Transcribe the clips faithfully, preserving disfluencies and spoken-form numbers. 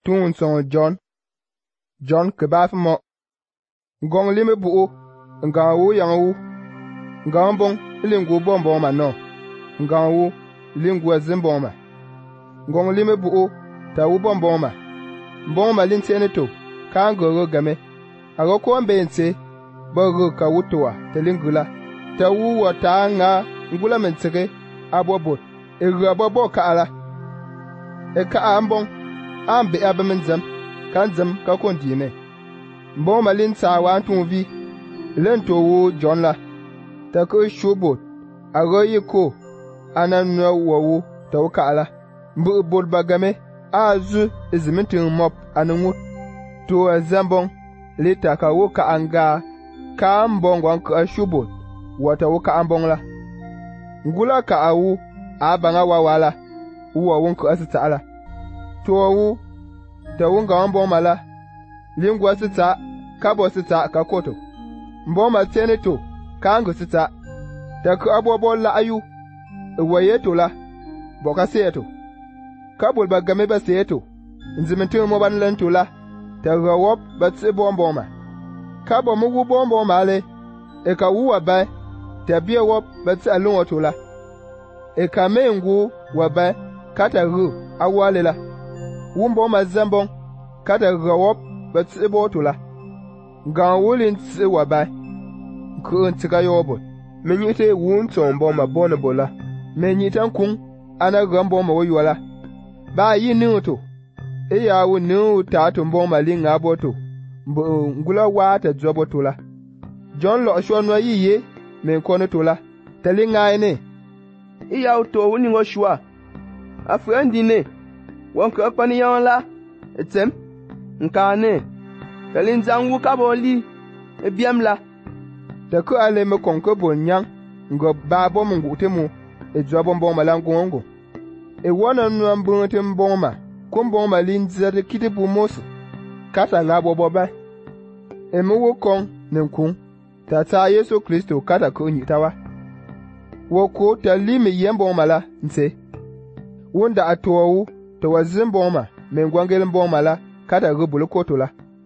tun son John John ke ba mo ngong lime bu nga wu yang wu nga bon lingu bon bon ma no nga wu lingu azin bon ma ngong lime bu ta wu bon bon ma bon ma lin tene to ka ngoro game ago ko mbense bogo ka wutoa te lingula ta wu wata nga ngula mentsege abobot e rabo ka ala e ka ambon ambe abamenzam kanzam ka kondime bon malin sa wa tun vi lento wo John la ta ko shobot ago yiko anan no wo ta ka ala mbu bol bagame azu izmintin mop anungu to azambon leta ka wo ka anga ka ambon wan ka shobot wata wo ka ambon la ngula ka awu abanga wawala uwa wonko asita ala to wu ta wunga ambon mala lingwa sita kabo sita ka koto mboma tene to kango sita ta ka abobo la ayu waye to la boka seto kabol bagame ba seto nzimentin mo ban lan to la ta rawop ba tse bomboma kabo mu wu bomboma le e ka wuwa ba ta biya wop ba tse alon to la e ka mengu wa ba kata ru awale la wumbo mazambon kata rawop ba tse boto la ga wulin tse wa ba ko ntika yobo menyite wun tombo ma bono bola menyitan kun ana gambo ma woyola ba yi nuto e ya wu nu ta tombo ma linga boto mbo ngula wa ta jobo tola John lo shonwa yiye men kono tola talinga ene e ya to wuni ngo shwa afrendi ne won ko pani yon la etem nkane kalin zangu kaboli e biam la ta ko ale me konko bonyan ngo babo mungu temu e jobo mbon malango ngo e wona nu ambon tem bonma kombon malin zade kitibu mos kata ngabo boba e mu kon nenkun ta ta Yesu Kristo kata ko nyitawa wo ko ta limi yembo mala nse wonda atowu to wazin boma mengwangel boma la kata rubul kotola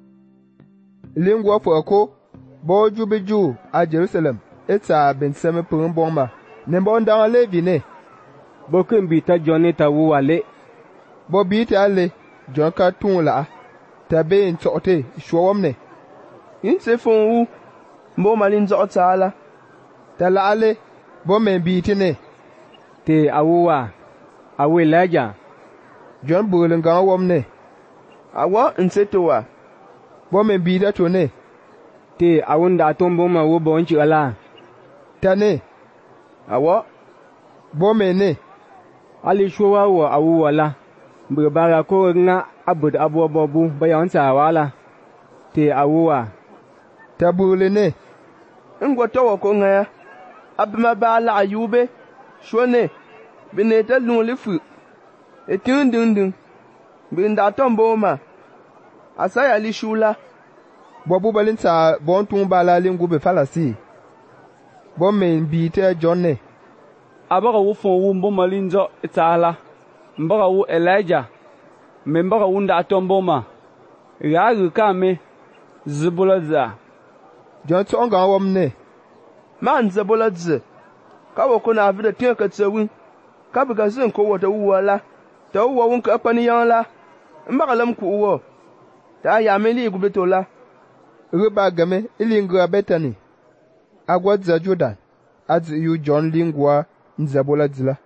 lingwa foko bo jubiju a Jerusalem eta ben seme pun boma ne bonda levi ne bokin bi ta John ta wu wale bo bi ta le John ka tun la ta be ntote showom ne in se fon wu bo malin zo ta la ta la ale bo men bi ti ne te awuwa awe laja John bulun ga wom ne awa nsetowa bo men bi da to ne te awunda tombo ma wo bo nchi ala tane awa bo men ne ali showa wo awu wala mbara ko nga abud abo bobu bayan sa wala te awuwa tabule ne ngwato wo ko nga abma bala ayube shone bineta lunlifu etundundun binda tombo ma asaya lishula bobu balinta bon tun bala lingu be falasi bon men bi te jonne abaga wu fon wu mbo malinzo itala mbaga wu Elijah membaga wunda tombo ma yagu kame zibulaza jon tonga womne man zibulaza kawo kuna vida tinka tsawin kabiga zin ko wata wuwala ta wuwa wun ka pani yanla mbaga lam ku wo ta ya meli gubetola ruba game ilingwa betani agwadza Jordan azi yu John lingwa nzabola dzila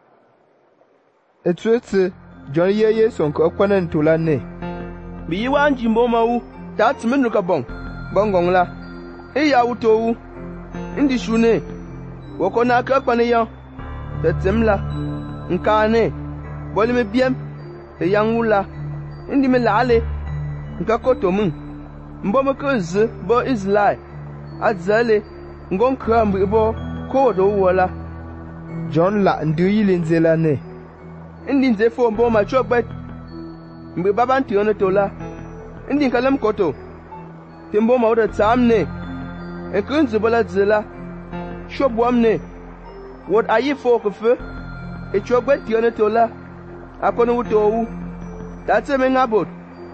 etwetse John yeye sonko kwanan tola ne bi wan jimbo mawu ta tminu ka bon bongong la e ya wutowu indi shune woko na ka kwani yan ta tmla nkane boli me biem e yang wula indi me lale nka koto mun mbo me kuz bo Israel azale ngon krambi bo ko do wala John la ndu yilin zela ne indi nze fo mbo ma chokbet mbi baban ti ono tola indi kalam koto timbo ma oda tamne e kunzu bala zela shobwamne wod ayi fo ko fe e chokbet ti ono tola akono wuto wu tatse me ngabot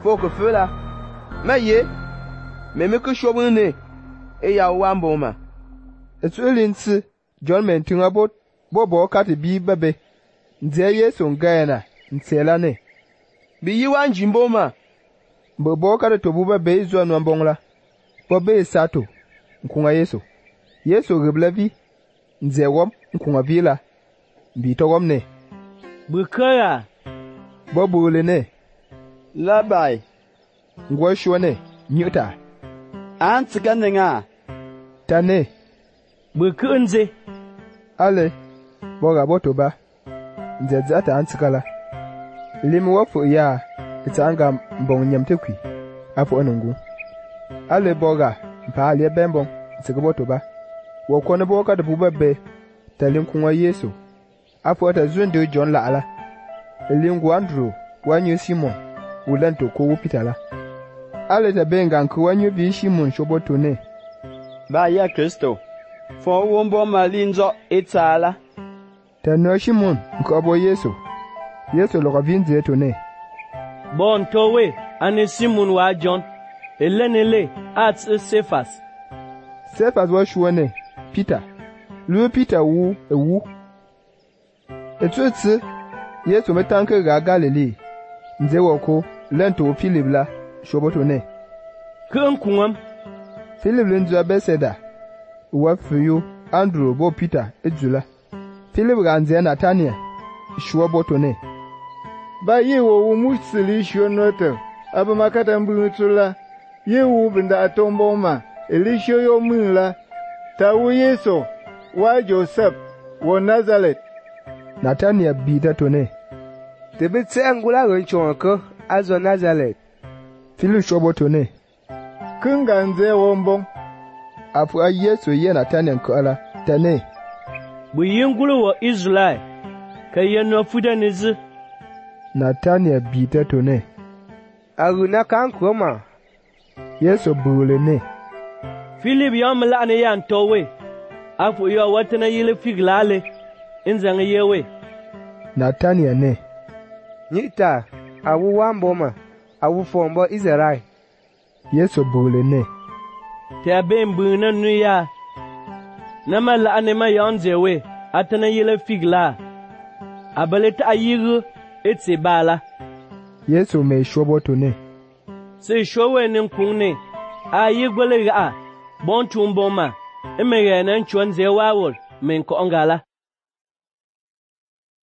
Faut que feu là. Mais yé, mais me que chobune, et ya wamboma. Et tu linsi, John mentunga bot, bobo kati bi bebe. Nze Yesu ngayana, nsela ne. Bi yi wan jimboma. Bobo kati tobu bebe izwa nwambongla. Bobe sato, nkunga Yesu. Yesu ribla vi, nze wom, nkunga vila. Bi togom ne. Bukaya. Bobo le ne. Labai. Ngwa shwa ne, nyuta. Antika nenga. Tane. Bukunze. Ale, boga botoba. Nze zata antikala. Limi wafu ya, ita anga mbong nyamtekwi. Afu onungu. Ale boga, mpa alie bembong, tika botoba. Wakone boga de bubebe, talim kunwa Yesu. Afu ata zundu John la ala. Elingu Andrew, wanyu Simon, ulanto kowu pitala. Ale ta benga nku wanyu bi Simon shoboto ne. Ba ya Kristo. Fo wombo malinzo etala. Ta no Simon, nku abo Yesu. Yesu lo vinze to ne. Bon towe, ane Simon wa John. Elenele, at Cephas. Cephas wa shwane, Peter. Lu Peter wu, e wu. Etu etsi, Yesu metanke ga Galilee. Nze woko, lento Philip la, shoboto ne. Kun kungam. Philip linzwa Bethsaida. Uwa fiyo, Andrew bo Peter, ejula. Philip ga nze Nathaniel, shoboto ne. Ba ye wo wu musili shonoto, aba makata mbutula. Ye wu binda atomboma, elisho yo mwila. Ta wu Yesu, wa Joseph, wo Nazareth. Nathaniel bida to ne. Tebe tse angula ronchonko, azo Nazareth. Philip shoboto ne. Kunga nze wombong. Afu a Yesu ye Nathaniel koala, tane. Bu yingulu wa Israel. Kayen no fuda nizu. Nathaniel bida to ne. Aruna kan koma. Yesu bule ne. Philip yom la ne yan towe. Afu yo watana yile figlale. Inzanga yewe. Nathaniel ne. Nyita, awu wamboma, awu fombo Israel. Yesu bule ne. Te abe mbuna nuya. Nama la anema yonzewe. Atana yile figla. Abaleta ayiru. Etse bala. Yesu me shoboto ne. Se showe ninkunne. Ayigwele ga. Bon tumboma. Emege nan chwanze wawol. Men ko ongala.